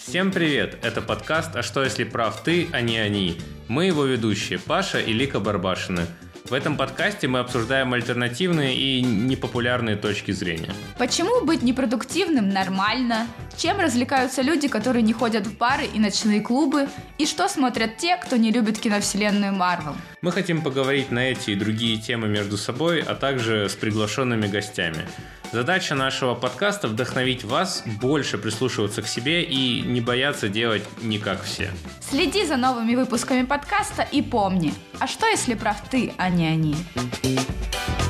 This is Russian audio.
Всем привет! Это подкаст «А что, если прав ты, а не они?». Мы его ведущие Паша и Лика Барбашины. В этом подкасте мы обсуждаем альтернативные и непопулярные точки зрения. Почему быть непродуктивным нормально? Чем развлекаются люди, которые не ходят в бары и ночные клубы? И что смотрят те, кто не любит киновселенную Марвел? Мы хотим поговорить на эти и другие темы между собой, а также с приглашенными гостями. Задача нашего подкаста – вдохновить вас больше прислушиваться к себе и не бояться делать не как все. Следи за новыми выпусками подкаста и помни, а что если прав ты, а не они?